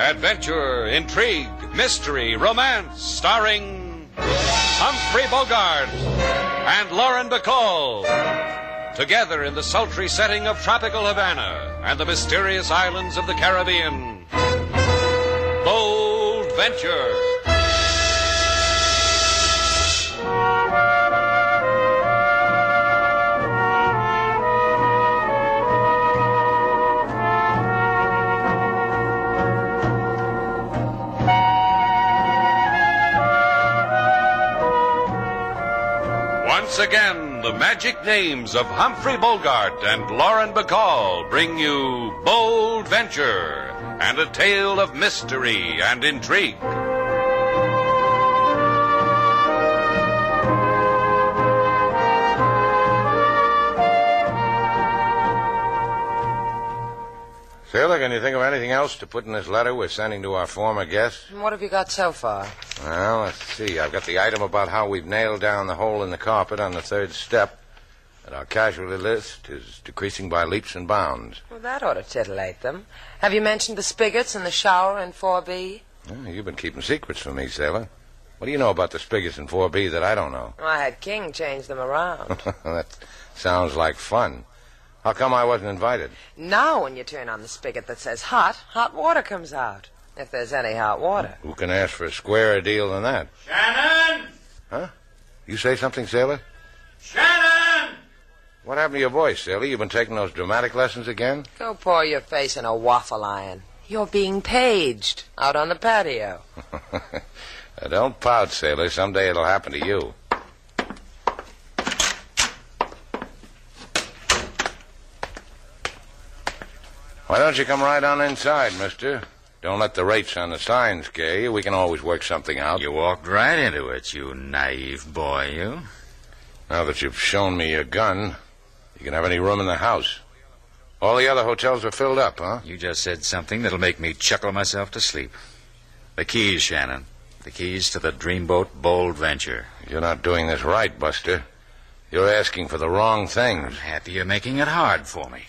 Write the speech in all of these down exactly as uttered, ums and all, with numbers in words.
adventure, intrigue, mystery, romance, starring Humphrey Bogart and Lauren Bacall. Together in the sultry setting of tropical Havana and the mysterious islands of the Caribbean. Bold Venture. Once again, the magic names of Humphrey Bogart and Lauren Bacall bring you Bold Venture and a tale of mystery and intrigue. Sailor, can you think of anything else to put in this letter we're sending to our former guest? What have you got so far? Well, let's see. I've got the item about how we've nailed down the hole in the carpet on the third step. That our casualty list is decreasing by leaps and bounds. Well, that ought to titillate them. Have you mentioned the spigots in the shower in four B? Well, you've been keeping secrets from me, Sailor. What do you know about the spigots in four B that I don't know? Well, I had King change them around. That sounds like fun. How come I wasn't invited? Now when you turn on the spigot that says hot, hot water comes out. If there's any hot water. Who can ask for a squarer deal than that? Shannon! Huh? You say something, Sailor? Shannon! What happened to your voice, Sailor? You been taking those dramatic lessons again? Go pour your face in a waffle iron. You're being paged out on the patio. Don't pout, Sailor. Someday it'll happen to you. Why don't you come right on inside, mister? Don't let the rates on the sign scare you. We can always work something out. You walked right into it, you naive boy, you. Now that you've shown me your gun, you can have any room in the house. All the other hotels are filled up, huh? You just said something that'll make me chuckle myself to sleep. The keys, Shannon. The keys to the Dreamboat Bold Venture. You're not doing this right, Buster. You're asking for the wrong things. I'm happy you're making it hard for me.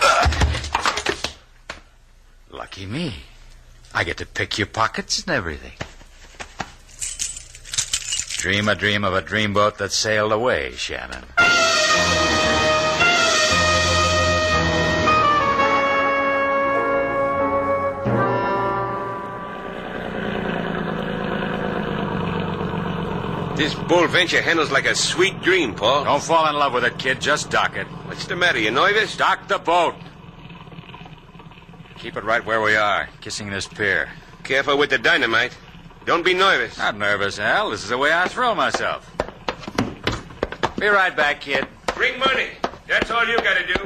Lucky me. I get to pick your pockets and everything. Dream a dream of a dreamboat that sailed away, Shannon. This Bold Venture handles like a sweet dream, Paul. Don't fall in love with it, kid. Just dock it. What's the matter? You nervous? Dock the boat. Keep it right where we are, kissing this pier. Careful with the dynamite. Don't be nervous. Not nervous, Al. This is the way I throw myself. Be right back, kid. Bring money. That's all you gotta do.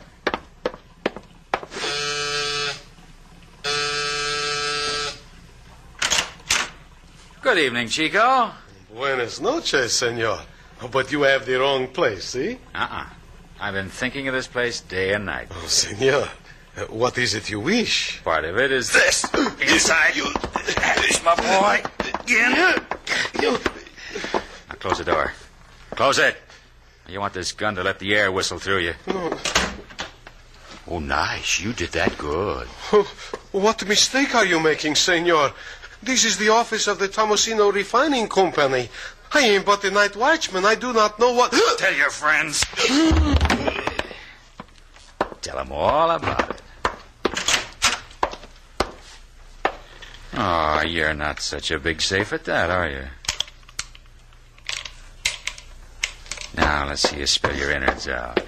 Good evening, Chico. Buenas noches, senor. But you have the wrong place, see? Uh-uh. I've been thinking of this place day and night. Oh, senor. Uh, what is it you wish? Part of it is this. Inside. You. This, my boy. Again. You. Now close the door. Close it. You want this gun to let the air whistle through you. No. Oh, nice. You did that good. Oh, what mistake are you making, senor? This is the office of the Tomosino Refining Company. I am but a night watchman. I do not know what... Tell your friends. Tell them all about it. Oh, you're not such a big safe at that, are you? Now, let's see you spill your innards out.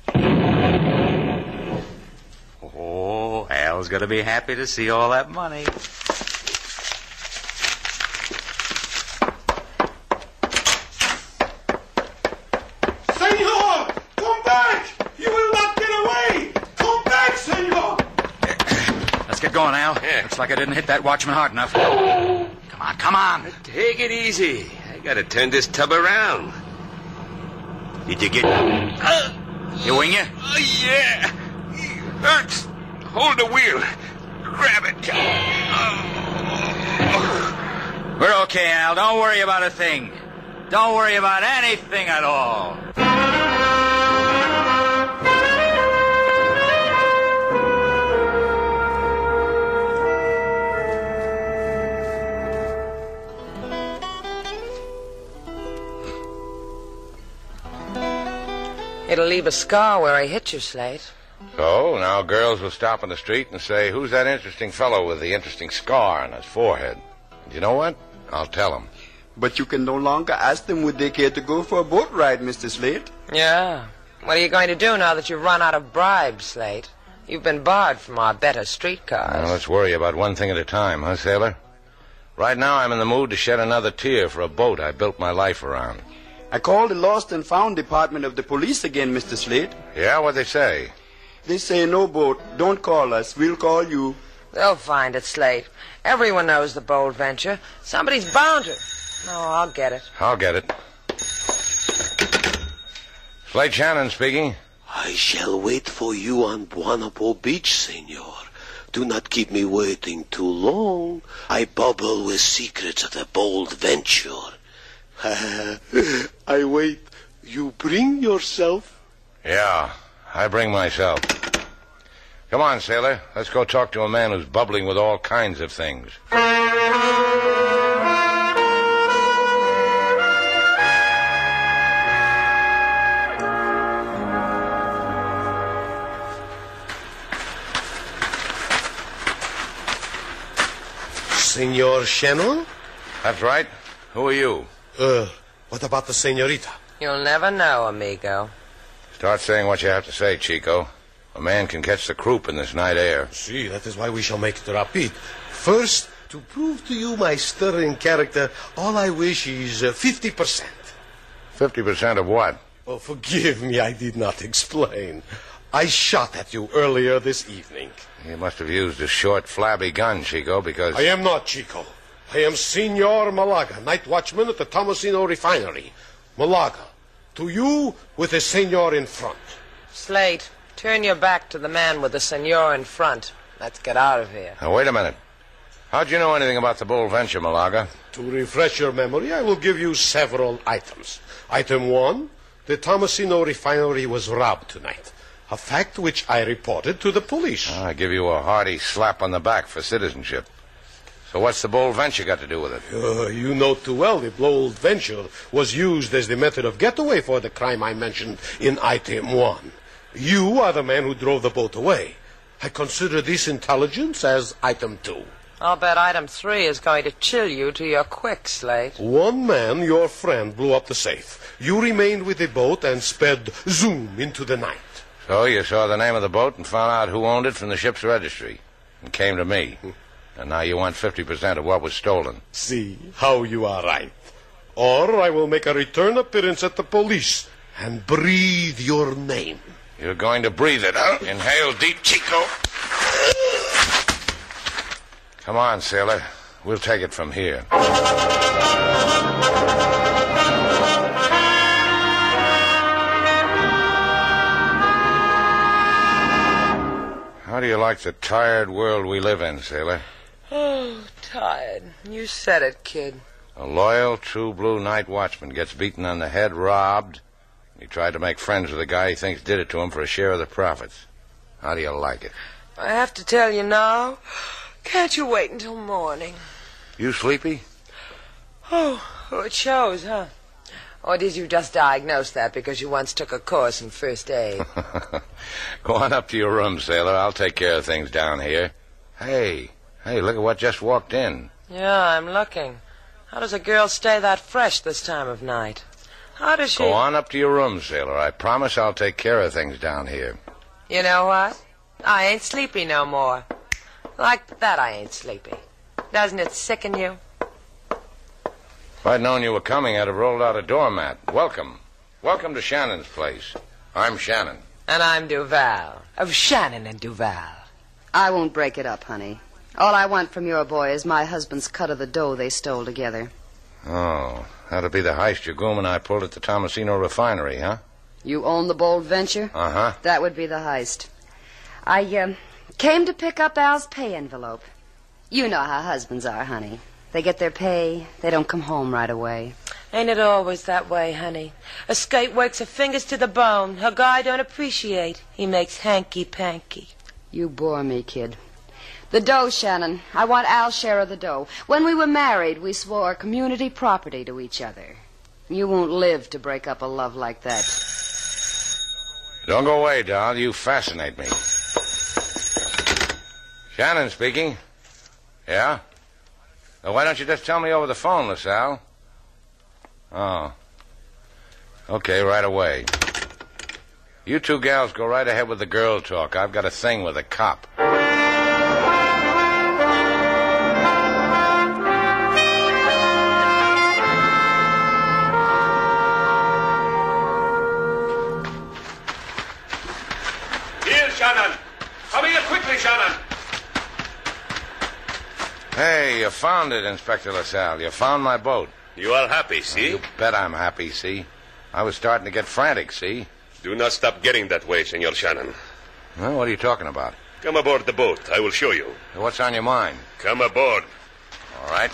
Oh, Al's going to be happy to see all that money. Senor! Come back! You will not get away! Come back, senor! Let's get going, Al. Yeah. Looks like I didn't hit that watchman hard enough. Come on, come on. Take it easy. I gotta turn this tub around. Did you get... Uh, You wing it? uh, yeah. Hurts. Hold the wheel. Grab it. Oh. We're okay, Al. Don't worry about a thing. Don't worry about anything at all. it'll leave a scar where I hit you, Slate. So, now girls will stop in the street and say, who's that interesting fellow with the interesting scar on his forehead? And you know what? I'll tell them. But you can no longer ask them would they care to go for a boat ride, Mister Slate. Yeah. What are you going to do now that you've run out of bribes, Slate? You've been barred from our better streetcars. Well, let's worry about one thing at a time, huh, sailor? Right now I'm in the mood to shed another tear for a boat I built my life around. I called the Lost and Found department of the police again, Mister Slate. Yeah, what'd they say? They say no boat. Don't call us. We'll call you. They'll find it, Slate. Everyone knows the Bold Venture. Somebody's bound to. Oh, I'll get it. I'll get it. Slate Shannon speaking. I shall wait for you on Buonapo Beach, senor. Do not keep me waiting too long. I bubble with secrets of the Bold Venture. I wait. You bring yourself? Yeah, I bring myself. Come on, sailor. Let's go talk to a man who's bubbling with all kinds of things. Senor Shannon? That's right. Who are you? Uh, what about the senorita? You'll never know, amigo. Start saying what you have to say, Chico. A man can catch the croup in this night air. See, that is why we shall make it rapid. First, to prove to you my sterling character, all I wish is uh, fifty percent. Fifty percent of what? Oh, forgive me, I did not explain. I shot at you earlier this evening. You must have used a short, flabby gun, Chico, because... I am not Chico. I am Senor Malaga, night watchman at the Tomasino refinery. Malaga, to you with the senor in front. Slate, turn your back to the man with the senor in front. Let's get out of here. Now, wait a minute. How'd you know anything about the Bold Venture, Malaga? To refresh your memory, I will give you several items. Item one, the Tomasino refinery was robbed tonight. A fact which I reported to the police. I give you a hearty slap on the back for citizenship. So what's the Bold Venture got to do with it? Uh, you know too well the Bold Venture was used as the method of getaway for the crime I mentioned in item one. You are the man who drove the boat away. I consider this intelligence as item two. I'll bet item three is going to chill you to your quick, Slate. One man, your friend, blew up the safe. You remained with the boat and sped zoom into the night. So you saw the name of the boat and found out who owned it from the ship's registry and came to me. And now you want fifty percent of what was stolen. See how you are right. Or I will make a return appearance at the police and breathe your name. You're going to breathe it, huh? Inhale deep, Chico. Come on, sailor. We'll take it from here. How do you like the tired world we live in, sailor? Oh, tired. You said it, kid. A loyal, true blue night watchman gets beaten on the head, robbed. He tried to make friends with a guy he thinks did it to him for a share of the profits. How do you like it? I have to tell you now. Can't you wait until morning? You sleepy? Oh, oh, it shows, huh? Or did you just diagnose that because you once took a course in first aid? Go on up to your room, sailor. I'll take care of things down here. Hey, hey, look at what just walked in. Yeah, I'm looking. How does a girl stay that fresh this time of night? How does she... Go on up to your room, sailor. I promise I'll take care of things down here. You know what? I ain't sleepy no more. Like that I ain't sleepy. Doesn't it sicken you? If I'd known you were coming, I'd have rolled out a doormat. Welcome. Welcome to Shannon's place. I'm Shannon. And I'm Duval. Of Shannon and Duval. I won't break it up, honey. All I want from your boy is my husband's cut of the dough they stole together. Oh, that'll be the heist your groom and I pulled at the Tomasino refinery, huh? You own the Bold Venture? Uh-huh. That would be the heist. I, uh, came to pick up Al's pay envelope. You know how husbands are, honey. They get their pay, they don't come home right away. Ain't it always that way, honey? A skate works her fingers to the bone. Her guy don't appreciate. He makes hanky-panky. You bore me, kid. The dough, Shannon. I want Al's share of the dough. When we were married, we swore community property to each other. You won't live to break up a love like that. Don't go away, doll. You fascinate me. Shannon speaking. Yeah? Well, why don't you just tell me over the phone, LaSalle? Oh. Okay, right away. You two gals go right ahead with the girl talk. I've got a thing with a cop. Here, Shannon. Come here quickly, Shannon. Hey, you found it, Inspector LaSalle. You found my boat. You are happy, see? You bet I'm happy, see? I was starting to get frantic, see? Do not stop getting that way, Senor Shannon. Well, what are you talking about? Come aboard the boat. I will show you. What's on your mind? Come aboard. All right.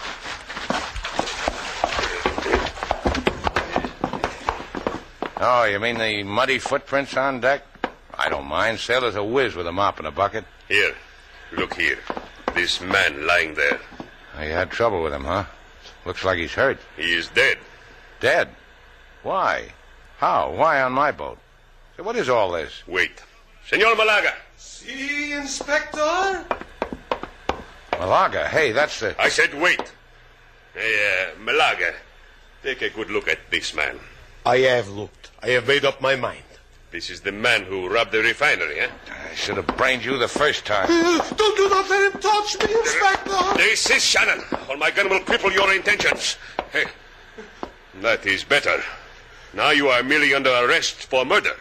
Oh, you mean the muddy footprints on deck? I don't mind. Sailor's a whiz with a mop and a bucket. Here. Look here. This man lying there. Oh, you had trouble with him, huh? Looks like he's hurt. He is dead. Dead? Why? How? Why on my boat? So what is all this? Wait. Senor Malaga. Si, Inspector? Malaga? Hey, that's the... I said wait. Hey, uh, Malaga, take a good look at this man. I have looked. I have made up my mind. This is the man who robbed the refinery, eh? I should have brained you the first time. Uh, don't do not let him touch me, Inspector. This is Shannon, or my gun will cripple your intentions. Hey, that is better. Now you are merely under arrest for murder.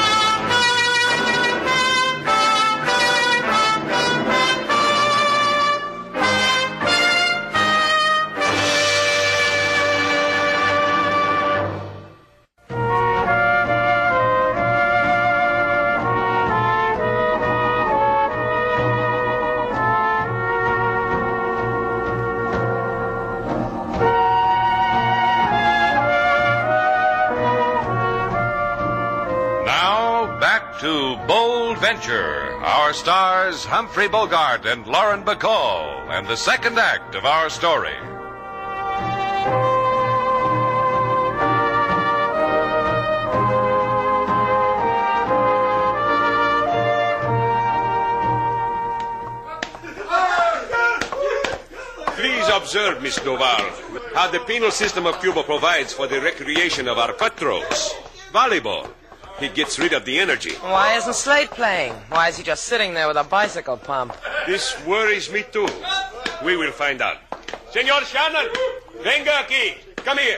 Bold Venture, our stars Humphrey Bogart and Lauren Bacall, and the second act of our story. Please observe, Miss Duval, how the penal system of Cuba provides for the recreation of our cutthroats. Volleyball. It gets rid of the energy. Why isn't Slate playing? Why is he just sitting there with a bicycle pump? This worries me, too. We will find out. Senor Shannon, venga aquí. Come here.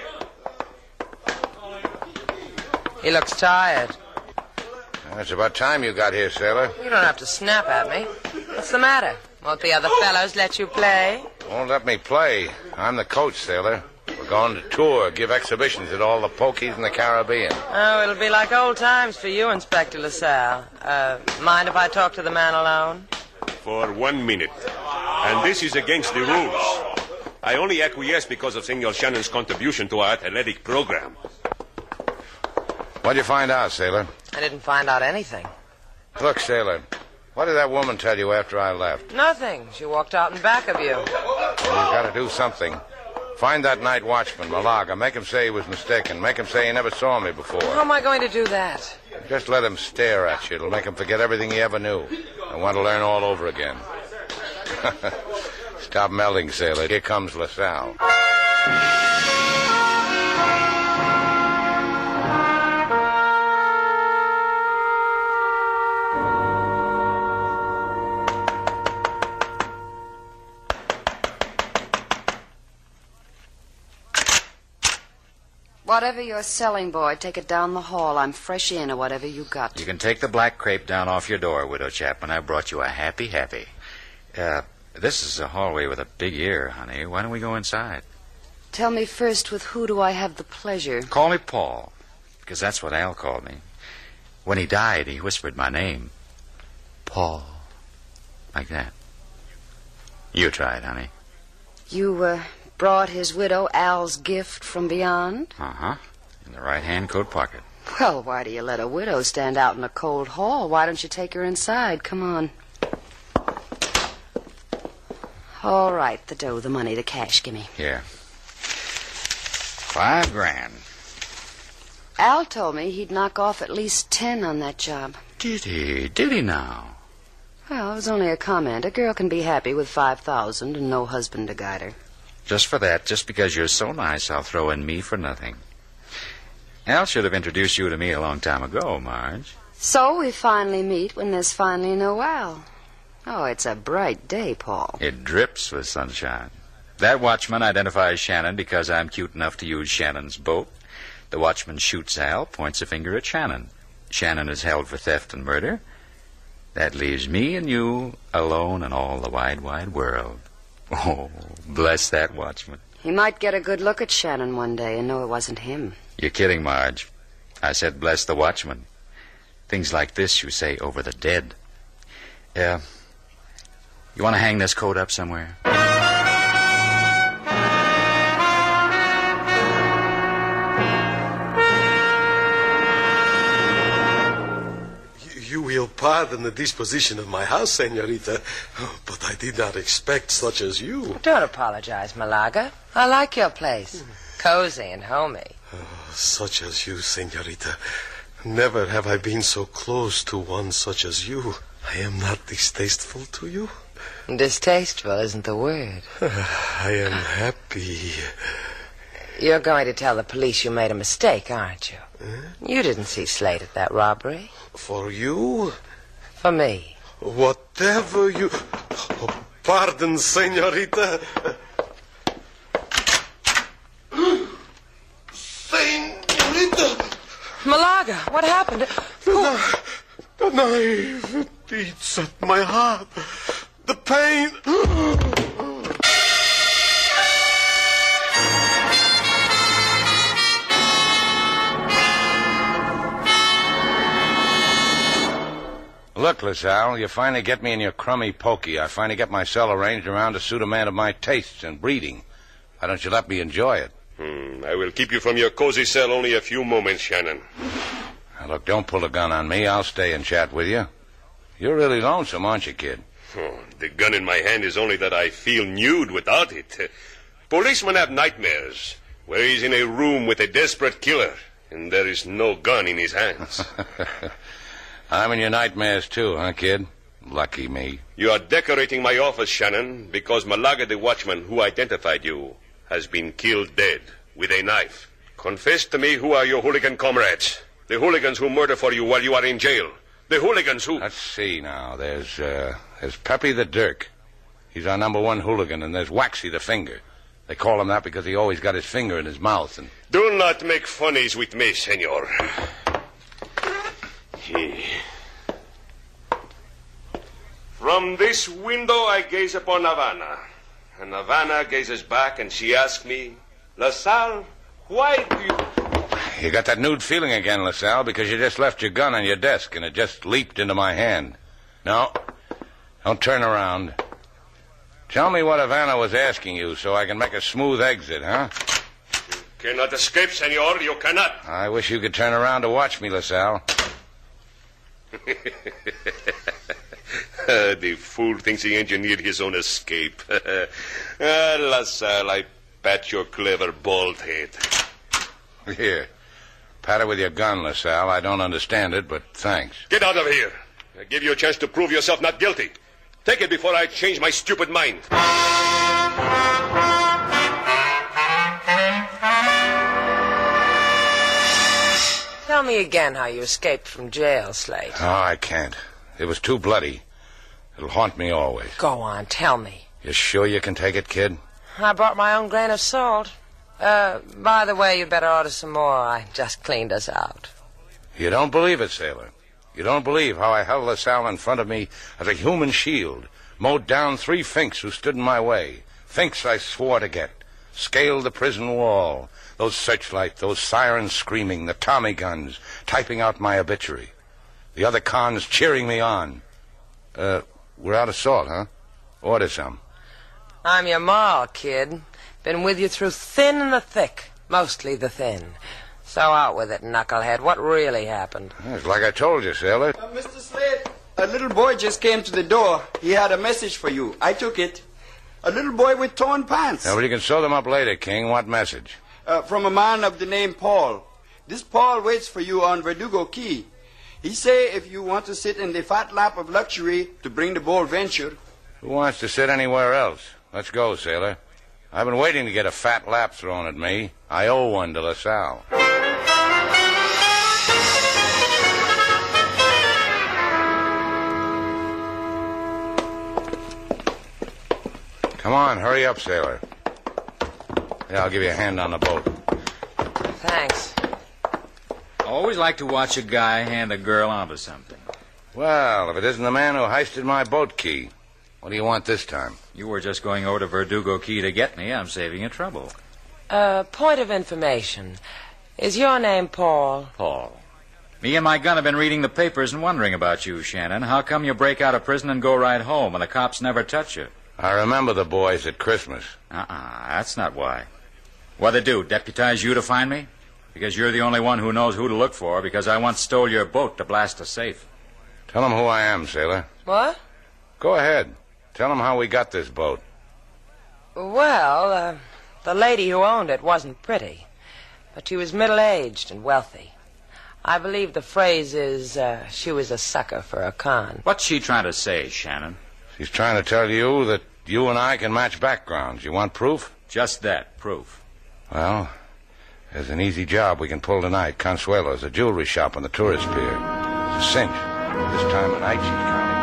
He looks tired. Well, it's about time you got here, sailor. You don't have to snap at me. What's the matter? Won't the other fellows let you play? Won't let me play. I'm the coach, sailor. We're going to tour, give exhibitions at all the pokies in the Caribbean. Oh, it'll be like old times for you, Inspector LaSalle. Uh, mind if I talk to the man alone? For one minute. And this is against the rules. I only acquiesce because of Senor Shannon's contribution to our athletic program. What'd you find out, sailor? I didn't find out anything. Look, sailor, what did that woman tell you after I left? Nothing. She walked out in back of you. Well, you've got to do something. Find that night watchman, Malaga. Make him say he was mistaken. Make him say he never saw me before. How am I going to do that? Just let him stare at you. It'll make him forget everything he ever knew. And want to learn all over again. Stop melding, sailor. Here comes LaSalle. Whatever you're selling, boy, take it down the hall. I'm fresh in or whatever you got. You can take the black crepe down off your door, Widow Chapman. I brought you a happy, happy. Uh, this is a hallway with a big ear, honey. Why don't we go inside? Tell me first, with who do I have the pleasure? Call me Paul, because that's what Al called me. When he died, he whispered my name. Paul. Like that. You try it, honey. You, uh... brought his widow Al's gift from beyond? Uh-huh. In the right-hand coat pocket. Well, why do you let a widow stand out in a cold hall? Why don't you take her inside? Come on. All right, the dough, the money, the cash. Gimme. Here. Five grand. Al told me he'd knock off at least ten on that job. Did he? Did he now? Well, it was only a comment. A girl can be happy with five thousand and no husband to guide her. Just for that, just because you're so nice, I'll throw in me for nothing. Al should have introduced you to me a long time ago, Marge. So we finally meet when there's finally no Al. Oh, it's a bright day, Paul. It drips with sunshine. That watchman identifies Shannon because I'm cute enough to use Shannon's boat. The watchman shoots Al, points a finger at Shannon. Shannon is held for theft and murder. That leaves me and you alone in all the wide, wide world. Oh, bless that watchman. He might get a good look at Shannon one day and know it wasn't him. You're kidding, Marge. I said bless the watchman. Things like this you say over the dead. Yeah. You want to hang this coat up somewhere? You will pardon the disposition of my house, senorita, but I did not expect such as you. Don't apologize, Malaga. I like your place. Cozy and homey. Oh, such as you, senorita. Never have I been so close to one such as you. I am not distasteful to you. Distasteful isn't the word. I am happy. You're going to tell the police you made a mistake, aren't you? Huh? You didn't see Slate at that robbery. For you? For me. Whatever you... Oh, pardon, senorita. Senorita! Malaga, what happened? The, the knife, it eats at my heart. The pain... Look, LaSalle, you finally get me in your crummy pokey. I finally get my cell arranged around to suit a man of my tastes and breeding. Why don't you let me enjoy it? Hmm, I will keep you from your cozy cell only a few moments, Shannon. Now, look, don't pull a gun on me. I'll stay and chat with you. You're really lonesome, aren't you, kid? Oh, the gun in my hand is only that I feel nude without it. Policemen have nightmares where he's in a room with a desperate killer, and there is no gun in his hands. I'm in your nightmares, too, huh, kid? Lucky me. You are decorating my office, Shannon, because Malaga the watchman who identified you has been killed dead with a knife. Confess to me who are your hooligan comrades. The hooligans who murder for you while you are in jail. The hooligans who... Let's see now. There's, uh, there's Peppy the Dirk. He's our number one hooligan, and there's Waxy the Finger. They call him that because he always got his finger in his mouth and... Do not make funnies with me, senor. From this window I gaze upon Havana. And Havana gazes back and she asks me, LaSalle, why do you... You got that nude feeling again, LaSalle, because you just left your gun on your desk and it just leaped into my hand. No, don't turn around. Tell me what Havana was asking you so I can make a smooth exit, huh? You cannot escape, senor. You cannot. I wish you could turn around to watch me, LaSalle. Uh, the fool thinks he engineered his own escape. uh, LaSalle, I pat your clever bald head. Here, pat it with your gun, LaSalle. I don't understand it, but thanks. Get out of here. I give you a chance to prove yourself not guilty. Take it before I change my stupid mind. Tell me again how you escaped from jail, Slate. Oh, I can't. It was too bloody. It'll haunt me always. Go on, tell me. You sure you can take it, kid? I brought my own grain of salt. Uh, by the way, you better order some more. I just cleaned us out. You don't believe it, sailor. You don't believe how I held LaSalle in front of me as a human shield, mowed down three finks who stood in my way. Finks I swore to get. Scaled the prison wall. Those searchlights, those sirens screaming, the Tommy guns, typing out my obituary. The other cons cheering me on. Uh, we're out of salt, huh? Order some. I'm your ma, kid. Been with you through thin and the thick. Mostly the thin. So out with it, knucklehead. What really happened? It's like I told you, sailor. Uh, Mister Slade, a little boy just came to the door. He had a message for you. I took it. A little boy with torn pants. Yeah, well, you can sew them up later, King. What message? Uh, from a man of the name Paul. This Paul waits for you on Verdugo Key. He say if you want to sit in the fat lap of luxury to bring the Bold Venture. Who wants to sit anywhere else? Let's go, sailor. I've been waiting to get a fat lap thrown at me. I owe one to LaSalle. Come on, hurry up, sailor. Yeah, I'll give you a hand on the boat. Thanks. I always like to watch a guy hand a girl onto something. Well, if it isn't the man who heisted my boat key, what do you want this time? You were just going over to Verdugo Key to get me. I'm saving you trouble. Uh, point of information. Is your name Paul? Paul. Me and my gun have been reading the papers and wondering about you, Shannon. How come you break out of prison and go right home and the cops never touch you? I remember the boys at Christmas. Uh-uh, that's not why. What'd they do, deputize you to find me? Because you're the only one who knows who to look for, because I once stole your boat to blast a safe. Tell them who I am, sailor. What? Go ahead. Tell them how we got this boat. Well, uh, the lady who owned it wasn't pretty, but she was middle-aged and wealthy. I believe the phrase is, uh, she was a sucker for a con. What's she trying to say, Shannon? She's trying to tell you that you and I can match backgrounds. You want proof? Just that, proof. Well, there's an easy job we can pull tonight. Consuelo's, a jewelry shop on the tourist pier. It's a cinch. This time of night, she's counting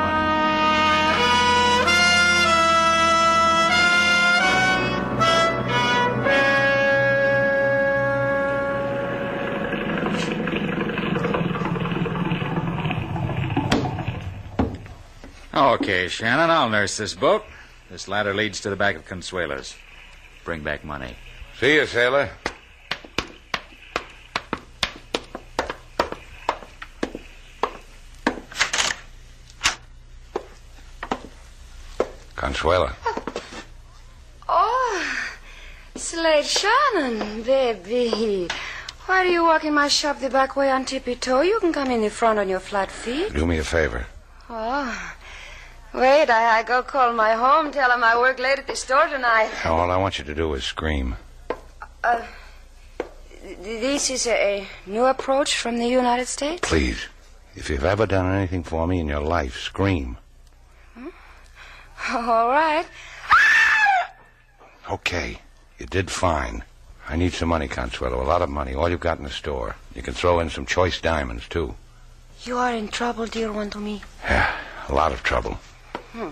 money. Okay, Shannon, I'll nurse this boat. This ladder leads to the back of Consuelo's. Bring back money. See you, sailor. Consuelo. Oh, Slade Shannon, baby. Why do you walk in my shop the back way on tippy toe? You can come in the front on your flat feet. Do me a favor. Oh, wait, I, I go call my home, tell him I work late at the store tonight. All I want you to do is scream. Uh, this is a, a new approach from the United States? Please, if you've ever done anything for me in your life, scream. Hmm? All right. Okay, you did fine. I need some money, Consuelo, a lot of money, all you've got in the store. You can throw in some choice diamonds, too. You are in trouble, dear one to me. Yeah, a lot of trouble. Hmm.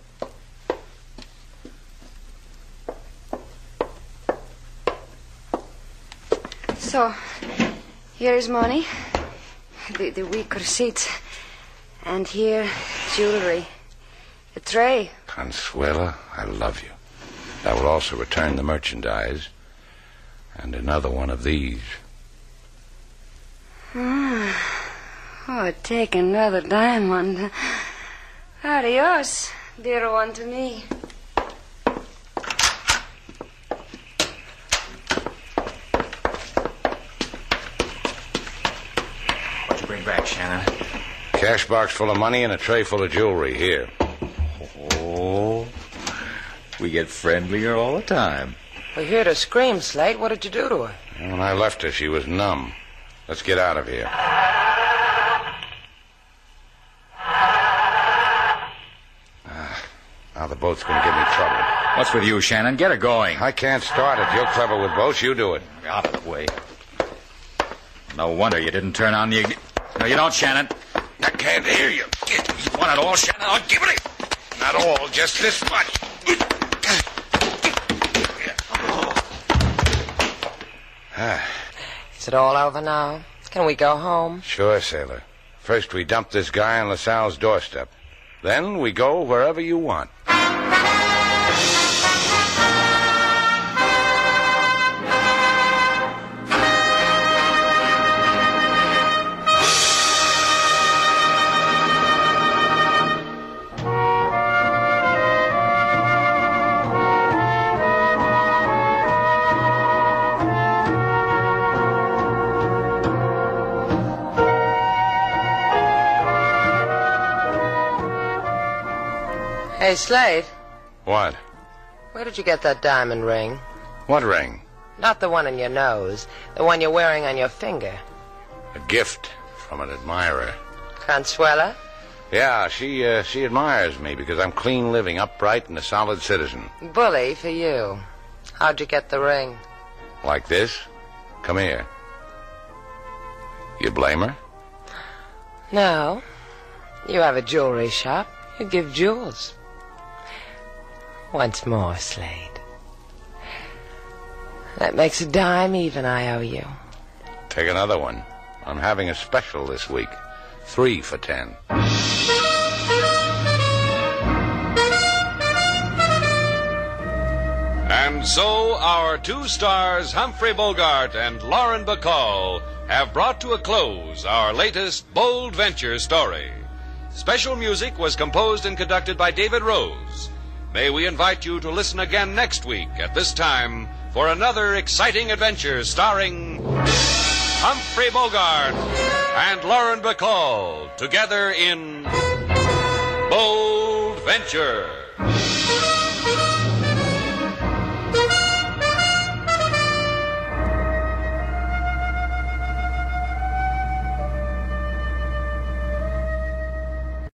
So, here is money, the, the week receipts, and here, jewelry, a tray. Consuelo, I love you. I will also return the merchandise and another one of these. Ah. Oh, take another diamond. Adios, dear one to me. What'd you bring back, Shannon? Cash box full of money and a tray full of jewelry. Here. Oh, we get friendlier all the time. We heard her scream, Slate. What did you do to her? When I left her, she was numb. Let's get out of here. Now the boat's going to give me trouble. What's with you, Shannon? Get her going. I can't start it. You're clever with boats. You do it. Out of the way. No wonder you didn't turn on the... No, you don't, Shannon. I can't hear you. You want it all, Shannon? I'll give it. Not all, just this much. Is it all over now? Can we go home? Sure, sailor. First we dump this guy on LaSalle's doorstep. Then we go wherever you want. Hey, Slade. What? Where did you get that diamond ring? What ring? Not the one in your nose, the one you're wearing on your finger. A gift from an admirer. Consuela? Yeah, she uh, she admires me because I'm clean living, upright, and a solid citizen. Bully for you. How'd you get the ring? Like this? Come here. You blame her? No. You have a jewelry shop. You give jewels. Once more, Slade. That makes a dime even I owe you. Take another one. I'm having a special this week. Three for ten. And so our two stars, Humphrey Bogart and Lauren Bacall, have brought to a close our latest bold venture story. Special music was composed and conducted by David Rose. May we invite you to listen again next week at this time for another exciting adventure starring Humphrey Bogart and Lauren Bacall together in Bold Venture.